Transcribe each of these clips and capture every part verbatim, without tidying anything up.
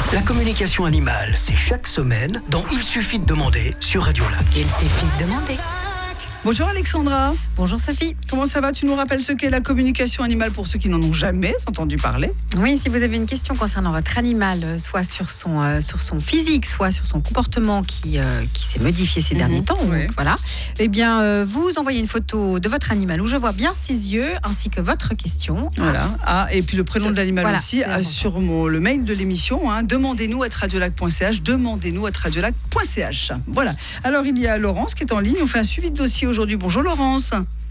La communication animale, c'est chaque semaine dans Il suffit de demander sur Radio Lac. Il suffit de demander. Bonjour Alexandra. Bonjour Sophie. Comment ça va? Tu nous rappelles ce qu'est la communication animale pour ceux qui n'en ont jamais entendu parler? Oui, si vous avez une question concernant votre animal, soit sur son, euh, sur son physique, soit sur son comportement qui, euh, qui s'est modifié ces mmh, derniers temps, ouais. donc, voilà, eh bien, euh, vous envoyez une photo de votre animal où je vois bien ses yeux ainsi que votre question. Voilà. Ah, et puis le prénom de l'animal voilà, aussi euh, sur mon, le mail de l'émission. Hein, demandez-nous à radiolac point c h. Demandez-nous à radiolac point c h. Voilà. Alors il y a Laurence qui est en ligne. On fait un suivi de dossier aujourd'hui. Bonjour Laurence.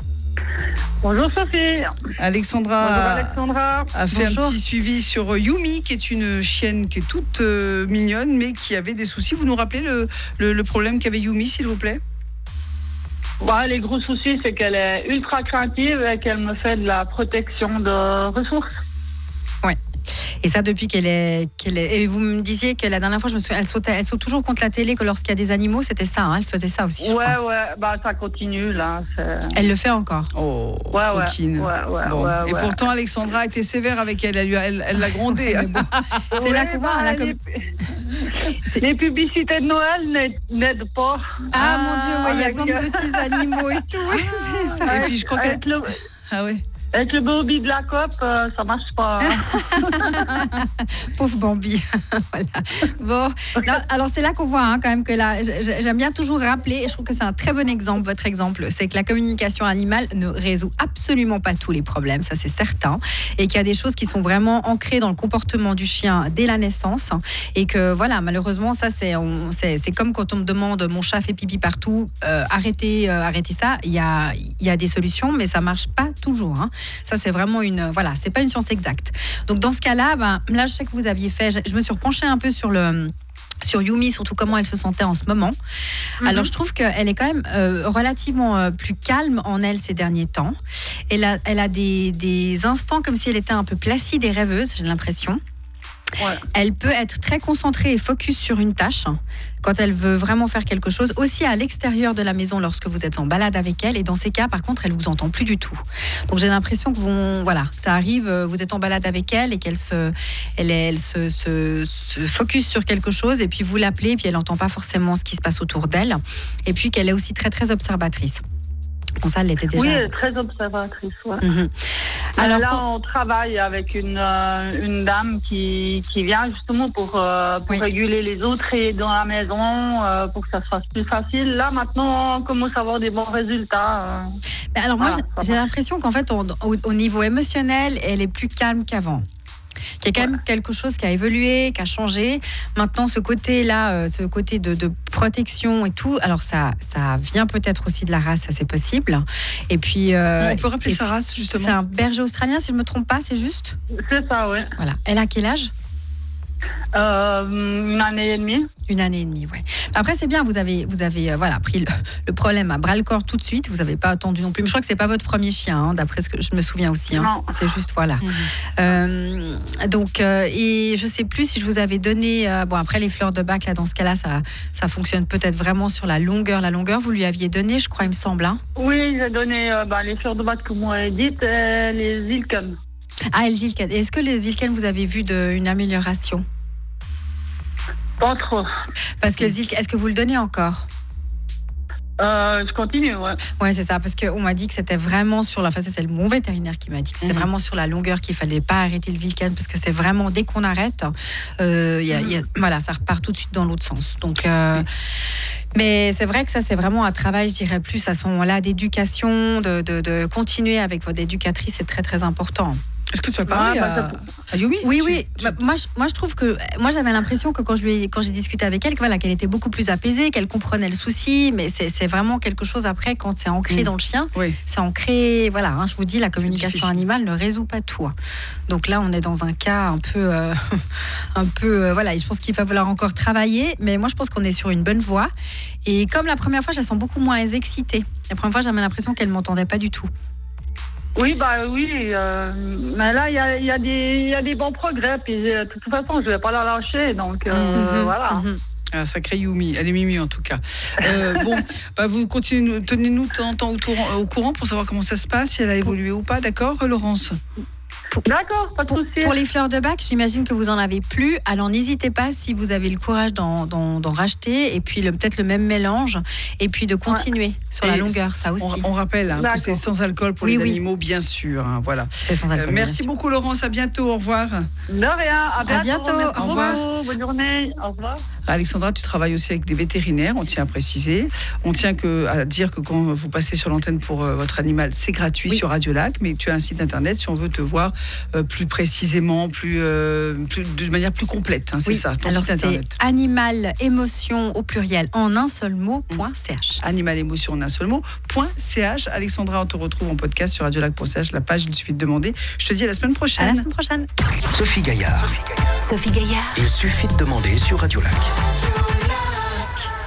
Bonjour Sophie. Alexandra, Bonjour Alexandra. a fait Bonjour. un petit suivi sur Yumi, qui est une chienne qui est toute euh, mignonne, mais qui avait des soucis. Vous nous rappelez le, le, le problème qu'avait Yumi, s'il vous plaît? Bah, les gros soucis, c'est qu'elle est ultra craintive et qu'elle me fait de la protection de ressources. Ouais. Et ça depuis qu'elle est, qu'elle est. Et vous me disiez que la dernière fois, je me souviens, elle sautait, elle saute toujours contre la télé, que lorsqu'il y a des animaux, c'était ça. Hein, elle faisait ça aussi. Je Ouais, crois. ouais. Bah, ça continue là. C'est... Elle le fait encore. Oh, Ouais, ouais. coquine. Ouais, ouais, Bon. ouais, Et ouais. pourtant, Alexandra a été sévère avec elle. Elle, lui a- elle, elle l'a grondée. Bon, c'est Ouais, là qu'on voit. bah, la com- les... les publicités de Noël n'aident, n'aident pas. Ah, mon Dieu, ouais, il y a avec, plein de petits animaux et tout. Oui, c'est ça. Et puis, je crois qu'elle... avec, le... Ah oui. avec le Bobby de la COP, euh, ça marche pas. Hein. Pauvre Bambi. Voilà. Bon, non, alors c'est là qu'on voit hein, quand même que là, j'aime bien toujours rappeler, et je trouve que c'est un très bon exemple, votre exemple, c'est que la communication animale ne résout absolument pas tous les problèmes, ça c'est certain, et qu'il y a des choses qui sont vraiment ancrées dans le comportement du chien dès la naissance, et que voilà, malheureusement, ça c'est, on, c'est, c'est comme quand on me demande, mon chat fait pipi partout, euh, arrêtez, euh, arrêtez ça, il y a, il y a des solutions, mais ça marche pas toujours. Hein. Ça c'est vraiment une, voilà, c'est pas une science exacte. Donc dans ce cas-là, ben, là je sais que vous aviez fait, je, je me suis repenchée un peu sur le sur Yumi, surtout comment elle se sentait en ce moment. Mm-hmm. Alors je trouve qu'elle est quand même euh, relativement euh, plus calme en elle ces derniers temps. Elle a, elle a des, des instants comme si elle était un peu placide et rêveuse, j'ai l'impression. Ouais. Elle peut être très concentrée et focus sur une tâche quand elle veut vraiment faire quelque chose, aussi à l'extérieur de la maison lorsque vous êtes en balade avec elle, et dans ces cas par contre elle vous entend plus du tout. Donc j'ai l'impression que vous, voilà, ça arrive, vous êtes en balade avec elle et qu'elle se, elle, elle se, se, se focus sur quelque chose, et puis vous l'appelez et puis elle n'entend pas forcément ce qui se passe autour d'elle, et puis qu'elle est aussi très très observatrice. Bon, ça, elle l'était déjà. Oui, elle est très observatrice. Ouais. Mm-hmm. Alors Alors là, quand... on travaille avec une, euh, une dame qui, qui vient justement pour, euh, pour oui. réguler les autres et dans la maison, euh, pour que ça se fasse plus facile. Là, maintenant, on commence à avoir des bons résultats. Euh. Mais alors moi, Voilà, j'ai, j'ai l'impression qu'en fait, on, au, au niveau émotionnel, elle est plus calme qu'avant. Qu'il y a quand même quelque chose qui a évolué, qui a changé. Maintenant, ce côté-là, euh, ce côté de, de protection et tout, alors ça, ça vient peut-être aussi de la race, ça c'est possible. Et puis, euh, on peut rappeler et sa race justement. C'est un berger australien, si je ne me trompe pas, c'est juste? C'est ça, oui. Voilà. Elle a quel âge? Euh, une année et demie. Une année et demie, oui. Après, c'est bien, vous avez, vous avez euh, voilà, pris le, le problème à bras-le-corps tout de suite. Vous n'avez pas attendu non plus. Mais je crois que ce n'est pas votre premier chien, hein, d'après ce que je me souviens aussi. Hein. Non. C'est juste, voilà. Mmh. Euh, donc, euh, et je ne sais plus si je vous avais donné... Euh, bon, après, les fleurs de bac, là, dans ce cas-là, ça, ça fonctionne peut-être vraiment sur la longueur. La longueur, vous lui aviez donné, je crois, il me semble. Hein. Oui, j'ai donné euh, bah, les fleurs de bac que vous m'avez dites et les Zilken. Ah, les Zilken. Est-ce que les Zilken, vous avez vu de, une amélioration? Pas trop. Parce que Zilken, est-ce que vous le donnez encore? Euh, je continue, ouais. Ouais, c'est ça, parce qu'on m'a dit que c'était vraiment sur la... Enfin, ça, c'est mon vétérinaire qui m'a dit que c'était mmh. vraiment sur la longueur qu'il fallait pas arrêter le Zilken, parce que c'est vraiment, dès qu'on arrête, euh, y a, y a, voilà, ça repart tout de suite dans l'autre sens. Donc, euh, mais c'est vrai que ça, c'est vraiment un travail, je dirais plus à ce moment-là, d'éducation, de, de, de continuer avec votre éducatrice, c'est très, très important. Est-ce que tu as parlé ah, bah, à, à Yumi? Oui, tu, oui. Tu... Bah, moi, je, moi, je trouve que moi, j'avais l'impression que quand je lui ai, quand j'ai discuté avec elle, que, voilà, qu'elle était beaucoup plus apaisée, qu'elle comprenait le souci. Mais c'est, c'est vraiment quelque chose après quand c'est ancré mmh. dans le chien. Oui. C'est ancré. Voilà. Hein, je vous dis, la communication animale ne résout pas tout. Hein. Donc là, on est dans un cas un peu, euh, un peu. Euh, voilà. Je pense qu'il va falloir encore travailler. Mais moi, je pense qu'on est sur une bonne voie. Et comme la première fois, je la sens beaucoup moins excitée. La première fois, j'avais l'impression qu'elle m'entendait pas du tout. Oui, bah oui, euh, mais là, il y a, y, a y a des bons progrès, puis de toute façon, je ne vais pas la lâcher, donc euh, mmh, voilà. Mmh. Ah, sacrée Yumi, elle est mimi en tout cas. Euh, bon, bah, vous continuez, tenez-nous temps, temps au, tour, au courant pour savoir comment ça se passe, si elle a évolué ou pas, d'accord, Laurence? D'accord, pas de Pour, souci. pour les fleurs de bac, j'imagine que vous en avez plus. Alors n'hésitez pas si vous avez le courage d'en, d'en, d'en racheter et puis le, peut-être le même mélange et puis de continuer ouais. sur et la longueur, ça aussi. On, on rappelle hein, que c'est sans alcool pour oui, les oui. animaux, bien sûr. Hein, voilà. C'est sans alcool. Euh, merci beaucoup Laurence, à bientôt, au revoir. De rien, à bientôt. À bientôt. Merci Au revoir. beaucoup. Bonne journée, au revoir. Alexandra, tu travailles aussi avec des vétérinaires, on tient à préciser. On tient que, à dire que quand vous passez sur l'antenne pour euh, votre animal, c'est gratuit oui. sur Radio Lac, mais tu as un site internet si on veut te voir euh, plus précisément, plus, euh, plus, de manière plus complète. Hein, c'est oui. ça, ton Alors site internet. c'est animal émotion au pluriel en un seul mot, point ch. Animal émotion en un seul mot, point ch. Alexandra, on te retrouve en podcast sur radiolac point c h. La page, il suffit de demander. Je te dis à la semaine prochaine. À la semaine prochaine. Sophie Gaillard. Sophie Gaillard. Il suffit de demander sur Radio Lac.